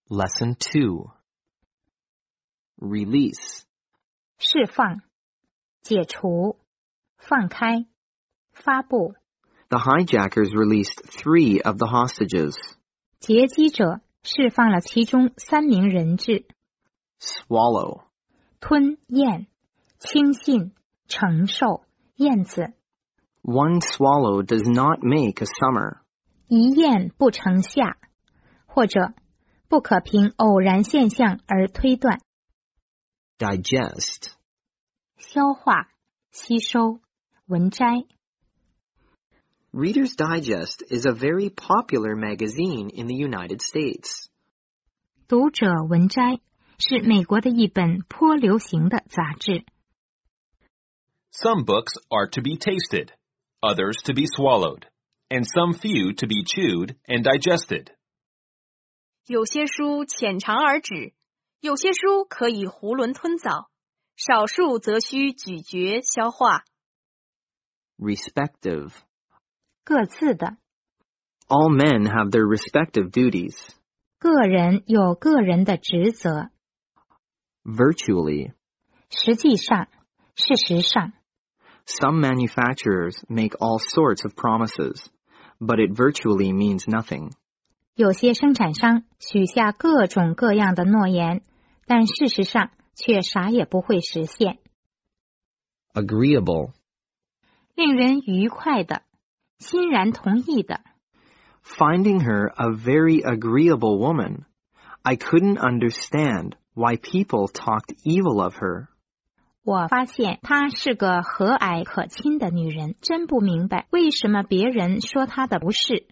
Lesson 2. Release. 释放、解除、放开、发布。 The hijackers released 3 of the hostages. 劫机者释放了其中3名人质。 Swallow. 吞咽、轻信、承受、咽子。 One swallow does not make a summer. 一咽不成夏，或者不可凭偶然现象而推断。 Digest. 消化、吸收、文摘。 Reader's Digest is a very popular magazine in the United States. 读者文摘是美国的一本颇流行的杂志。 Some books are to be tasted, others to be swallowed, and some few to be chewed and digested. 有些书浅尝而止，有些书可以囫囵吞枣，少数则需咀嚼消化。 Respective. 各自的。 All men have their respective duties. 个人有个人的职责。 Virtually. 实际上，事实上。 Some manufacturers make all sorts of promises, but it virtually means nothing. 有些生产商许下各种各样的诺言，但事实上却啥也不会实现。 Agreeable. 令人愉快的，欣然同意的。 Finding her a very agreeable woman, I couldn't understand why people talked evil of her. 我发现她是个和蔼可亲的女人，真不明白为什么别人说她的不是。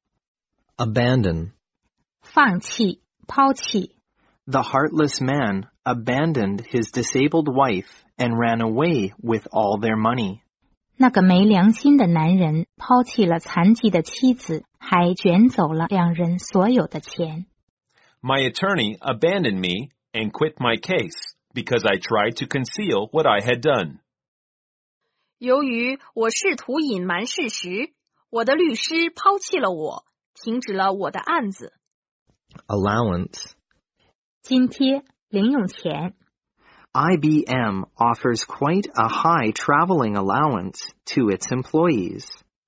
Abandon. 放弃、抛弃。 The heartless man abandoned his disabled wife and ran away with all their money. 那个没良心的男人抛弃了残疾的妻子，还卷走了2人所有的钱。 My attorney abandoned me and quit my case because I tried to conceal what I had done. 由于我试图隐瞒事实，我的律师抛弃了我，停止了我的案子。 Allowance. 津贴、零用钱。 IBM offers quite a high traveling allowance to its employees.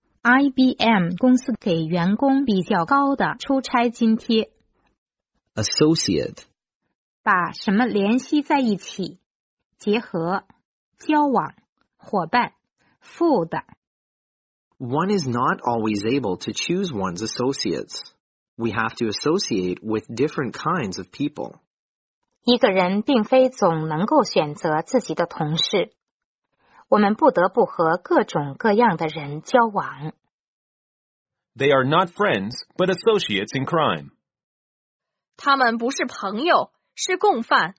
IBM 公司给员工比较高的出差津贴。 Associate. 把什么联系在一起，结合、交往、伙伴、副的。 One is not always able to choose one's associates. We have to associate with different kinds of people. 一个人并非总能够选择自己的同事，我们不得不和各种各样的人交往。 They are not friends, but associates in crime. 他们不是朋友，是共犯。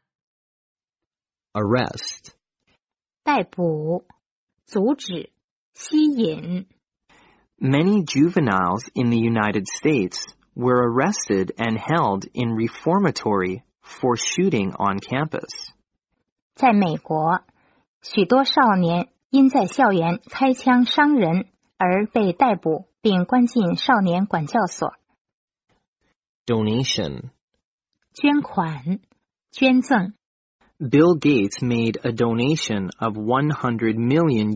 Arrest. 逮捕、阻止、吸引。 Many juveniles in the United States were arrested and held in reformatory for shooting on campus. 在美国，许多少年因在校园开枪伤人而被逮捕并关进少年管教所。 Donation. 捐款、捐赠。 Bill Gates made a donation of $100 million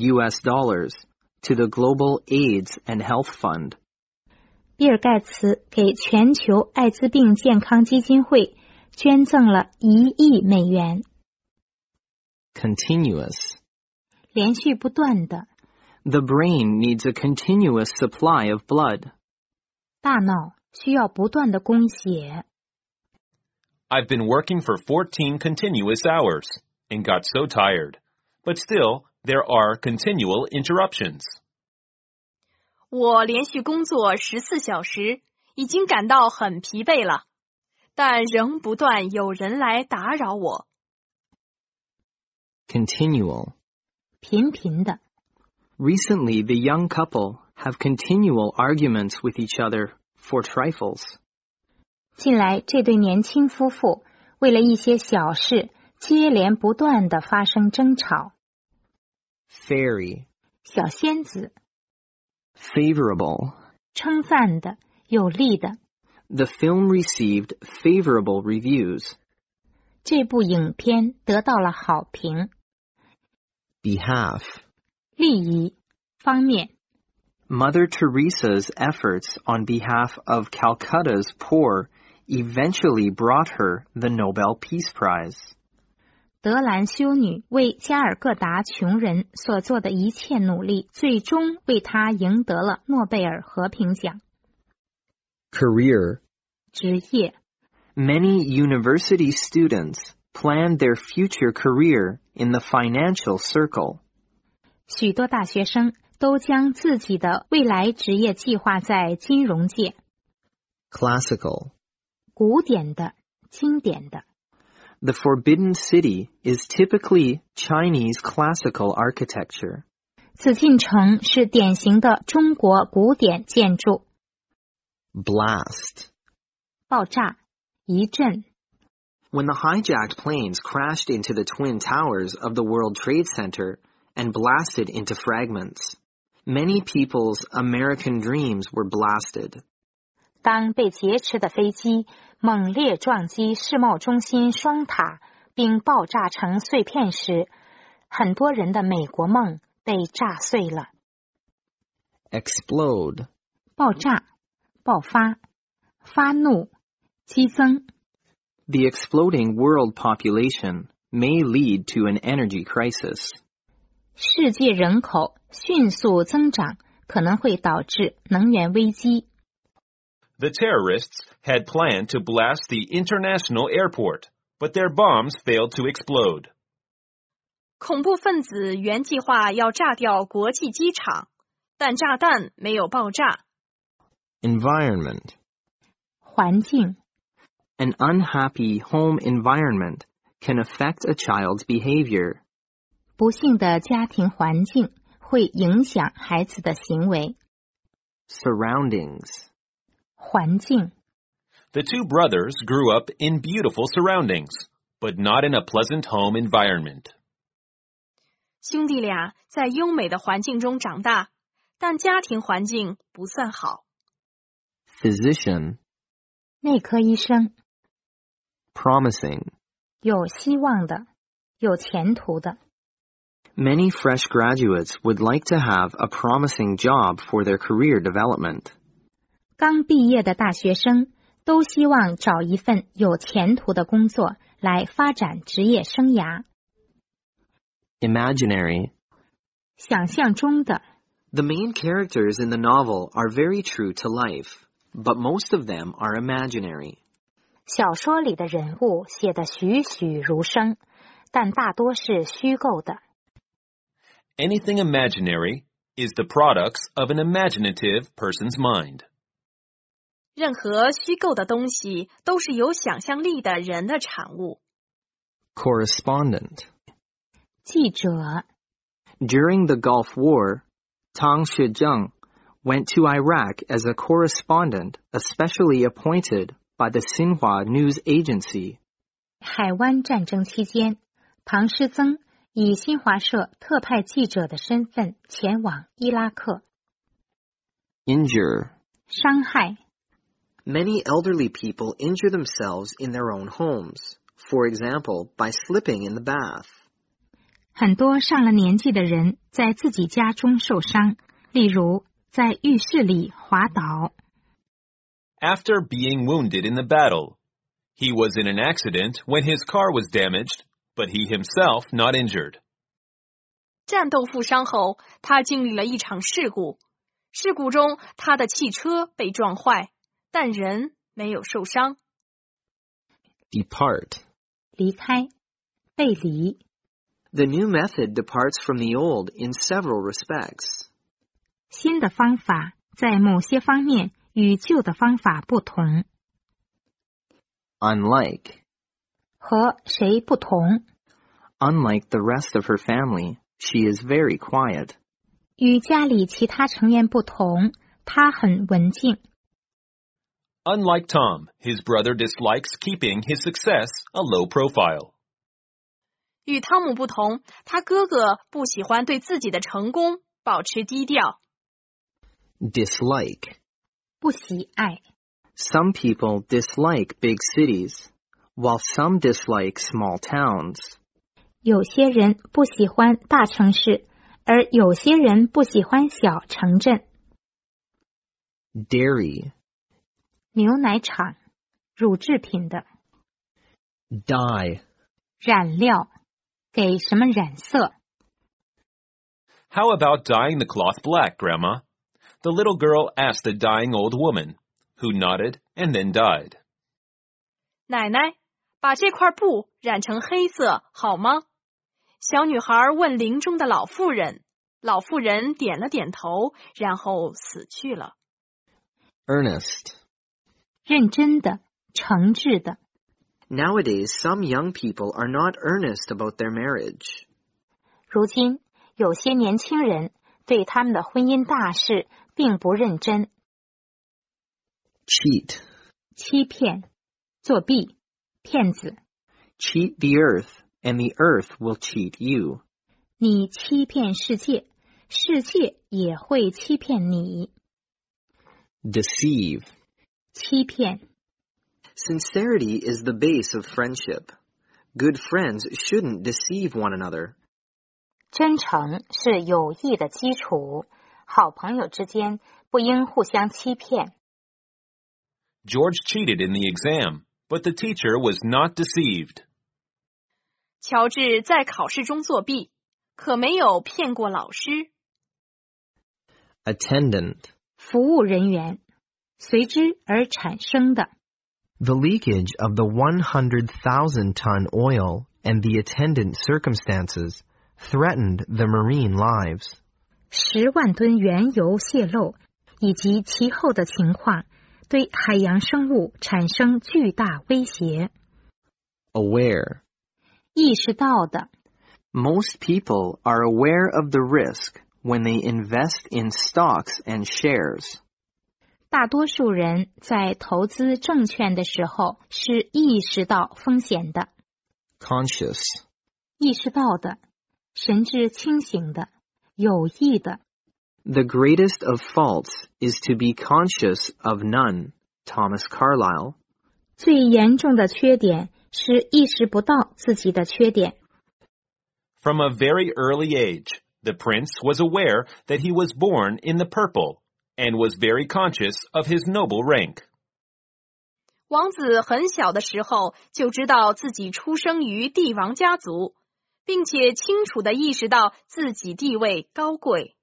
to the Global AIDS and Health Fund. 比尔盖茨给全球艾滋病健康基金会捐赠了1亿美元。 Continuous. 连续不断的。 The brain needs a continuous supply of blood. 大脑需要不断的供血。 I've been working for 14 continuous hours and got so tired. But still, there are continual interruptions. 我连续工作14小时，已经感到很疲惫了，但仍不断有人来打扰我。 Continual. 频频的。 Recently, the young couple have continual arguments with each other for trifles. 近来这对年轻夫妇为了一些小事接连不断地发生争吵。 Fairy. 小仙子。 Favorable. 称赞的，有利的。 The film received favorable reviews. 这部影片得到了好评。 Behalf. 利益方面。 Mother Teresa's efforts on behalf of Calcutta's poor eventually brought her the Nobel Peace Prize. 德兰修女为加尔各答穷人所做的一切努力，最终为她赢得了诺贝尔和平奖。 Career. 职业。 Many university students plan their future career in the financial circle. 许多大学生都将自己的未来职业计划在金融界。 Classical. 古典的，经典的。 The Forbidden City is typically Chinese classical architecture. 紫禁城是典型的中国古典建筑。 Blast. 爆炸，一震。 When the hijacked planes crashed into the twin towers of the World Trade Center and blasted into fragments, many people's American dreams were blasted. 当被劫持的飞机猛烈撞击世贸中心双塔并爆炸成碎片时，很多人的美国梦被炸碎了。 Explode. 爆炸，爆发，发怒，激增。 The exploding world population may lead to an energy crisis. 世界人口迅速增长可能会导致能源危机。 The terrorists had planned to blast the international airport, but their bombs failed to explode. 恐怖分子原计划要炸掉国际机场，但炸弹没有爆炸。 Environment. 环境。 An unhappy home environment can affect a child's behavior. 不幸的家庭环境会影响孩子的行为。 Surroundings. 环境。 The two brothers grew up in beautiful surroundings, but not in a pleasant home environment. 兄弟俩在优美的环境中长大，但家庭环境不算好。 Physician. 内科医生。 Promising. 有希望的，有前途的。 Many fresh graduates would like to have a promising job for their career development. 刚毕业的大学生都希望找一份有前途的工作来发展职业生涯。 Imaginary. 想象中的。 The main characters in the novel are very true to life, but most of them are imaginary. 小说里的人物写得栩栩如生，但大多是虚构的。 Anything imaginary is the products of an imaginative person's mind. 任何虚构的东西都是有想象力的人的产物。 Correspondent. 记者。 During the Gulf War, Tang Shizheng went to Iraq as a correspondent, especially appointed by the Xinhua News Agency. 海湾战争期间，唐师曾以新华社特派记者的身份前往伊拉克。 Injure. 伤害。 Many elderly people injure themselves in their own homes, for example, by slipping in the bath. 很多上了年纪的人在自己家中受伤，例如在浴室里滑倒。 After being wounded in the battle, he was in an accident when his car was damaged, but he himself not injured. 战斗负伤后，他经历了一场事故，事故中他的汽车被撞坏，但人没有受伤。 Depart. 离开，背离。 The new method departs from the old in several respects. 新的方法在某些方面与旧的方法不同。 Unlike. 和谁不同？ Unlike the rest of her family, she is very quiet. 与家里其他成员不同，她很文静。 Unlike Tom, his brother dislikes keeping his success a low profile. 与汤姆不同，他哥哥不喜欢对自己的成功保持低调。 Dislike. 不喜爱。 Some people dislike big cities, while some dislike small towns. 有些人不喜欢大城市，而有些人不喜欢小城镇。 Dairy. 牛奶厂，乳制品的。 Dye. 染料，给什么染色？ How about dyeing the cloth black, Grandma? The little girl asked the dying old woman, who nodded and then died. 奶奶，把这块布染成黑色好吗？小女孩问林中的老妇人，老妇人点了点头，然后死去了。 Earnest. 认真的，诚挚的。 Nowadays, some young people are not earnest about their marriage. 如今，有些年轻人对他们的婚姻大事并不认真。 Cheat. 欺骗，作弊，骗子。 Cheat the earth, and the earth will cheat you. 你欺骗世界，世界也会欺骗你。 Deceive. 欺骗。 Sincerity is the base of friendship. Good friends shouldn't deceive one another. 真诚是友谊的基础，好朋友之间不应互相欺骗。 George cheated in the exam, but the teacher was not deceived. 乔治在考试中作弊，可没有骗过老师。 Attendant. 服务人员，随之而产生的。 The leakage of the 100,000-ton oil and the attendant circumstances threatened the marine lives. 10万吨原油泄漏以及其后的情况，对海洋生物产生巨大威胁。 Aware. 意识到的。 Most people are aware of the risk when they invest in stocks and shares. 大多数人在投资证券的时候是意识到风险的。 Conscious. 意识到的，神志清醒的，有意的。 The greatest of faults is to be conscious of none. Thomas Carlyle. 最严重的缺点是意识不到自己的缺点。 From a very early age, the prince was aware that he was born in the purple and was very conscious of his noble rank. 王子很小的时候就知道自己出生于帝王家族，并且清楚地意识到自己地位高贵。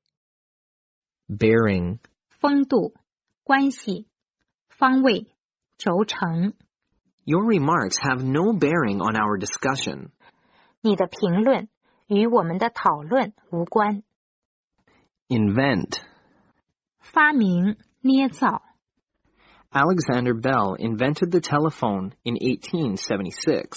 Bearing. 风度，关系，方位，轴承。 Your remarks have no bearing on our discussion. 你的评论与我们的讨论无关。 Invent. 发明，捏造。 Alexander Bell invented the telephone in 1876.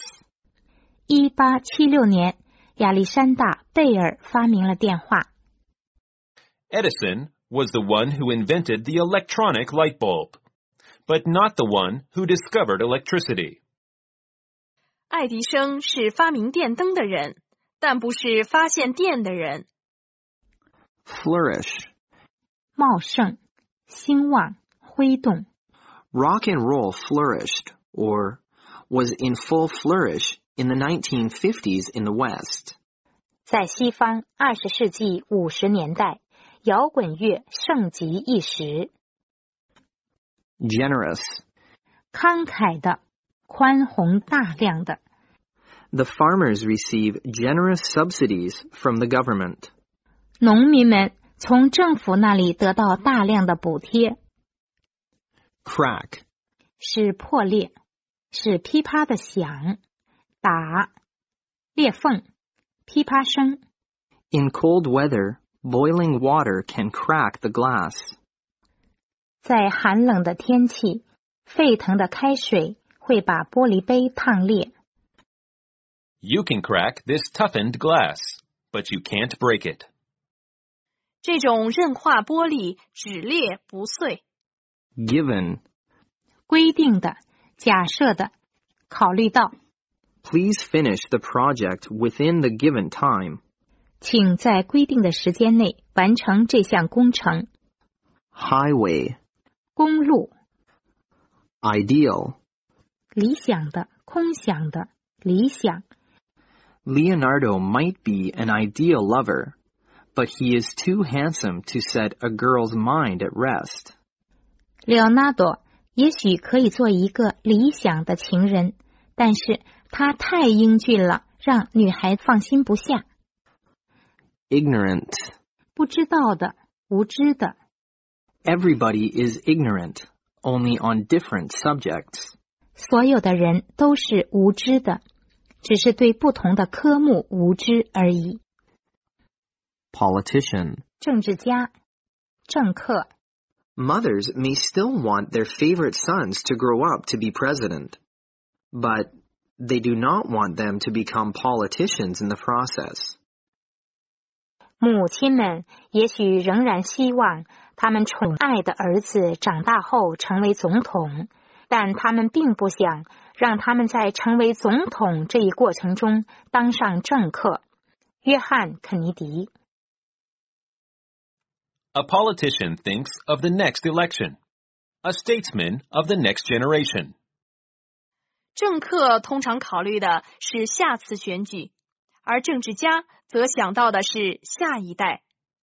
1876年，亚历山大·贝尔发明了电话。 Edison was the one who invented the electronic light bulb, but not the one who discovered electricity. 爱迪生是发明电灯的人，但不是发现电的人。 Flourish. 茂盛，兴旺，挥动。 Rock and roll flourished, or was in full flourish, in the 1950s in the West. 在西方20世纪50年代，摇滚乐盛极一时。 Generous. 慷慨的，宽宏大量的。 The farmers receive generous subsidies from the government. 农民们从政府那里得到大量的补贴。 Crack. 是破裂，是噼啪的响，打，裂缝，噼啪声。 In cold weather, boiling water can crack the glass. 在寒冷的天气，沸腾的开水会把玻璃杯烫裂。 You can crack this toughened glass, but you can't break it. 这种韧化玻璃只裂不碎。 Given. 规定的，假设的，考虑到。 Please finish the project within the given time. 请在规定的时间内完成这项工程。 Highway. 公路。 Ideal. 理想的、空想的、理想。 Leonardo might be an ideal lover, but he is too handsome to set a girl's mind at rest. Leonardo 也许可以做一个理想的情人，但是他太英俊了，让女孩放心不下。 Ignorant. 不知道的、无知的。 Everybody is ignorant, only on different subjects. 所有的人都是无知的，只是对不同的科目无知而已。 Politician. 政治家、政客。 Mothers may still want their favorite sons to grow up to be president, but they do not want them to become politicians in the process. 母亲们也许仍然希望他们宠爱的儿子长大后成为总统，但他们并不想让他们在成为总统这一过程中当上政客。约翰·肯尼迪。 A politician thinks of the next election. A statesman of the next generation. 政客通常考虑的是下次选举，而政治家则想到的是下一代。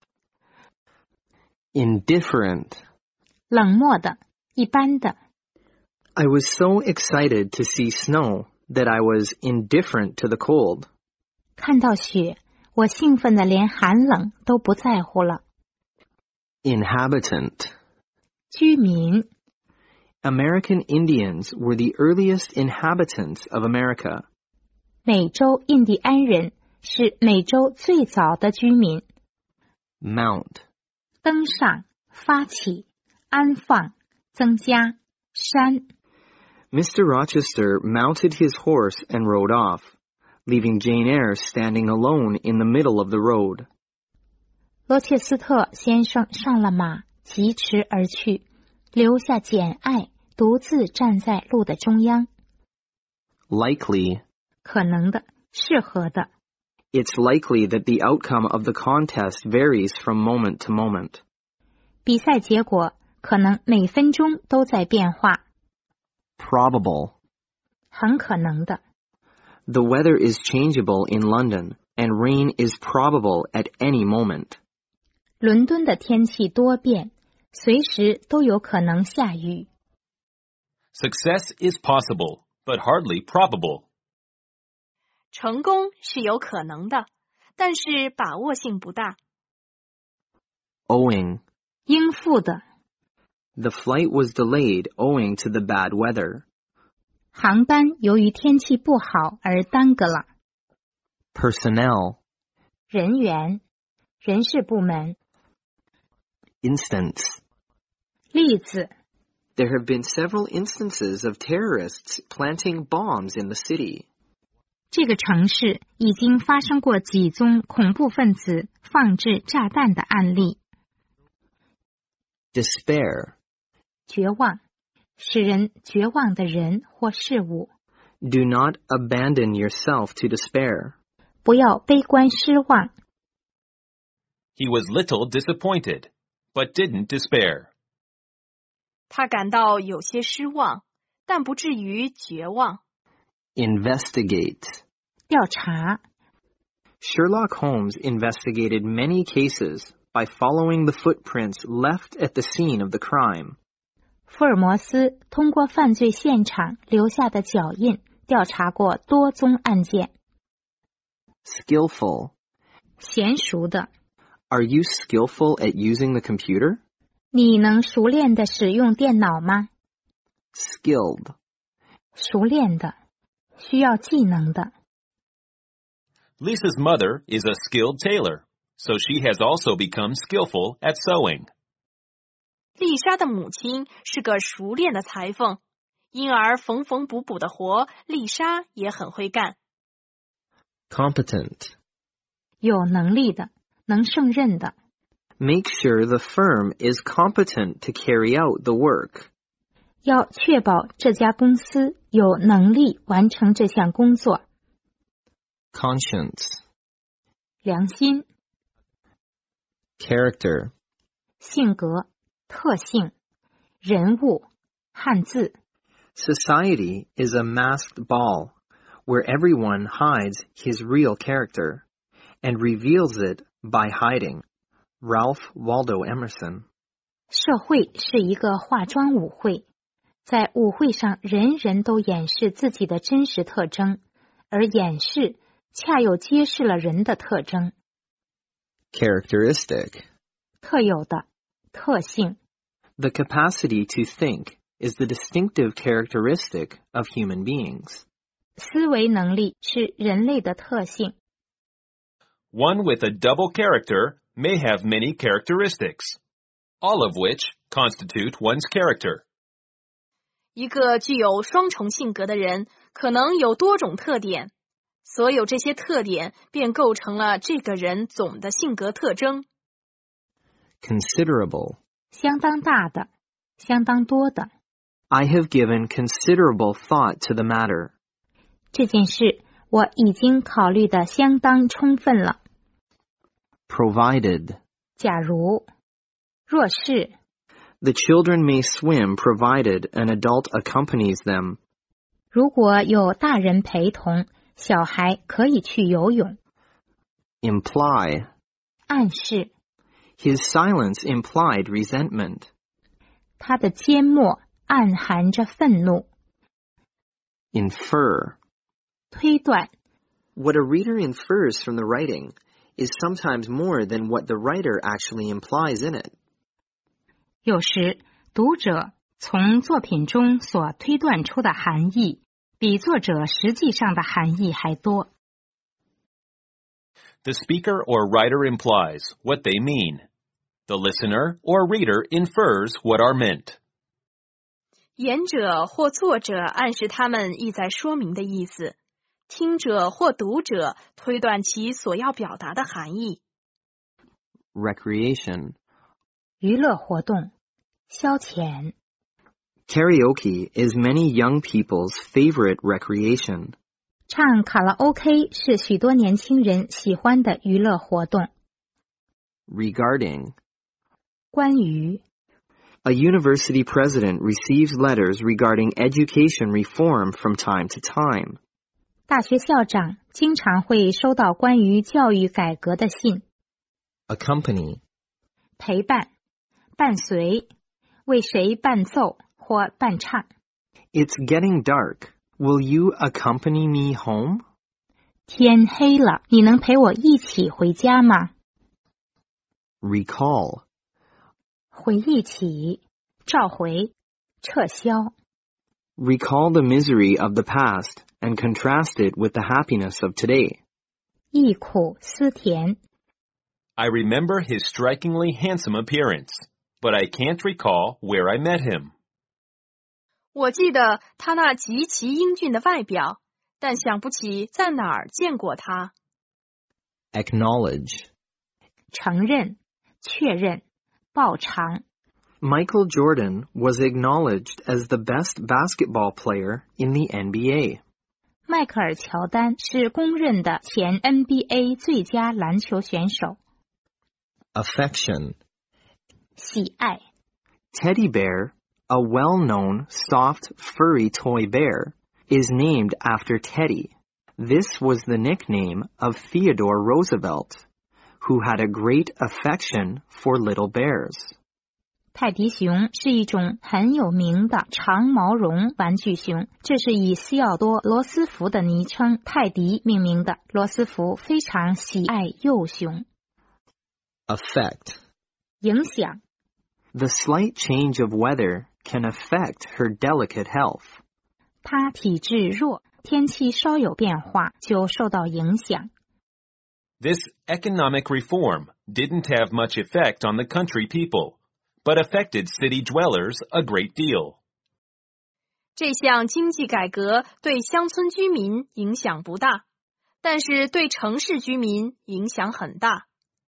Indifferent. 冷漠的、一般的。 I was so excited to see snow that I was indifferent to the cold. 看到雪，我兴奋的连寒冷都不在乎了。 Inhabitant. 居民。 American Indians were the earliest inhabitants of America. 美洲印第安人是美洲最早的居民。 Mount. 登上、发起、安放、增加、山。 Mr. Rochester mounted his horse and rode off, leaving Jane Eyre standing alone in the middle of the road. 罗切斯特先生上了马，疾驰而去，留下简爱独自站在路的中央。 Likely. 可能的，适合的。 It's likely that the outcome of the contest varies from moment to moment. 比赛结果可能每分钟都在变化。 Probable. 很可能的。 The weather is changeable in London, and rain is probable at any moment. 伦敦的天气多变，随时都有可能下雨。 Success is possible, but hardly probable. 成功是有可能的，但是把握性不大。 Owing. 应付的。 The flight was delayed owing to the bad weather. 航班由于天气不好而耽搁了。 Personnel. 人员、人事部门。 Instance. 例子。 There have been several instances of terrorists planting bombs in the city. 这个城市已经发生过几宗恐怖分子放置炸弹的案例。 Despair. 绝望，使人绝望的人或事物。 Do not abandon yourself to despair. 不要悲观失望。 He was little disappointed, but didn't despair. 他感到有些失望，但不至于绝望。 Investigate. 调查。 Sherlock Holmes investigated many cases by following the footprints left at the scene of the crime. 福尔摩斯通过犯罪现场留下的脚印，调查过多宗案件。 Skillful. 娴熟的。 Are you skillful at using the computer? 你能熟练地使用电脑吗？ Skilled. 熟练的，需要技能的。 Lisa's mother is a skilled tailor, so she has also become skillful at sewing. 丽莎的母亲是个熟练的裁缝，因而缝缝补补的活，丽莎也很会干。 Competent. 有能力的，能胜任的。 Make sure the firm is competent to carry out the work. 要确保这家公司有能力完成这项工作。 Conscience. 良心。 Character. 性格、特性、人物、汉字。 Society is a masked ball where everyone hides his real character and reveals it by hiding. Ralph Waldo Emerson. 社会是一个化妆舞会，在舞会上人人都掩饰自己的真实特征，而掩饰恰又揭示了人的特征。 Characteristic. 特有的，特性。 The capacity to think is the distinctive characteristic of human beings. 思维能力是人类的特性。 One with a double character may have many characteristics, all of which constitute one's character. 一个具有双重性格的人可能有多种特点，所有这些特点便构成了这个人总的性格特征。 Considerable. 相当大的，相当多的。 I have given considerable thought to the matter. 这件事我已经考虑得相当充分了。 Provided. 假如，若是。 The children may swim provided an adult accompanies them. 如果有大人陪同，小孩可以去游泳。 Imply. 暗示。 His silence implied resentment. 他的缄默暗含着愤怒。 Infer. 推断。 What a reader infers from the writing is sometimes more than what the writer actually implies in it. 有时，读者从作品中所推断出的含义，比作者实际上的含义还多。 The speaker or writer implies what they mean. The listener or reader infers what are meant. 言者或作者暗示他们意在说明的意思，听者或读者推断其所要表达的含义。 Recreation. 娱乐活动，消遣。 Karaoke is many young people's favorite recreation. 唱卡拉 OK 是许多年轻人喜欢的娱乐活动。 Regarding. 关于。 A university president receives letters regarding education reform from time to time. 大学校长经常会收到关于教育改革的信。 Accompany. 陪伴，伴随，为谁伴奏或伴唱。 It's getting dark. Will you accompany me home? 天黑了，你能陪我一起回家吗？ Recall. 回忆起，召回，撤销。 Recall the misery of the past and contrast it with the happiness of today. 忆苦思甜。 I remember his strikingly handsome appearance, but I can't recall where I met him. 我记得他那极其英俊的外表，但想不起在哪儿见过他。 Acknowledge. 承认，确认，报偿。 Michael Jordan was acknowledged as the best basketball player in the NBA. 迈克尔·乔丹是公认的前 NBA 最佳篮球选手。 Affection. 喜爱。 Teddy bear, a well-known soft furry toy bear, is named after Teddy. This was the nickname of Theodore Roosevelt, who had a great affection for little bears. 泰迪熊是一种很有名的长毛绒玩具熊，这是以西奥多·罗斯福的昵称泰迪命名的。罗斯福非常喜爱幼熊。 Affect. 影响。 The slight change of weather can affect her delicate health. 她体质弱，天气稍有变化就受到影响。 This economic reform didn't have much effect on the country people, but affected city dwellers a great deal. 这项经济改革对乡村居民影响不大，但是对城市居民影响很大。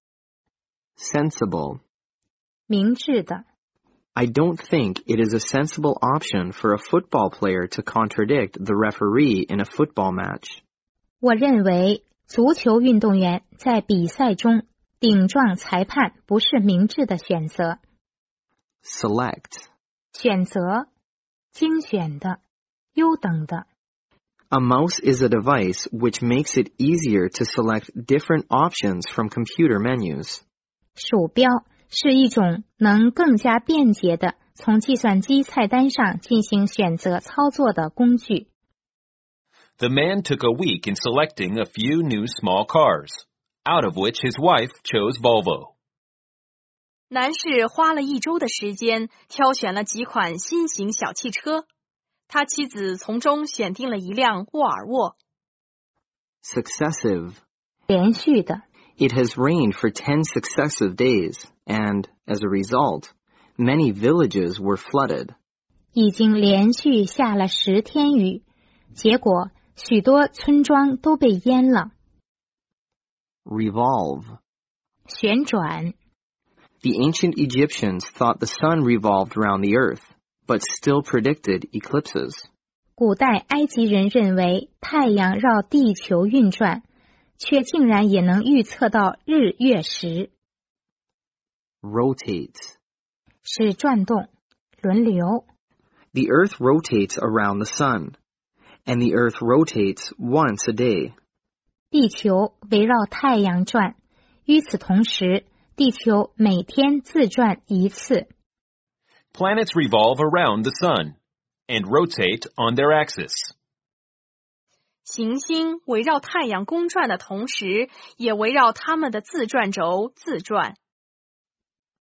Sensible. 明智的。 I don't think it is a sensible option for a football player to contradict the referee in a football match. 我认为足球运动员在比赛中顶撞裁判不是明智的选择。 Select. 选择，精选的， 优等的。 A mouse is a device which makes it easier to select different options from computer menus. 鼠标是一种能更加便捷的从计算机菜单上进行选择操作的工具。 The man took a week in selecting a few new small cars, out of which his wife chose Volvo. 男士花了1周的时间挑选了几款新型小汽车，他妻子从中选定了一辆沃尔沃。 Successive. 连续的。 It has rained for 10 successive days, and, as a result, many villages were flooded. 已经连续下了10天雨，结果许多村庄都被淹了。 Revolve. 旋转。 The ancient Egyptians thought the sun revolved around the earth, but still predicted eclipses. 古代埃及人认为太阳绕地球运转，却竟然也能预测到日月食。 Rotate. 是转动，轮流。 The earth rotates around the sun, and the earth rotates once a day. 地球围绕太阳转，与此同时，地球每天自转1次。 Planets revolve around the sun and rotate on their axis. 行星围绕太阳公转的同时，也围绕它们的自转轴自转。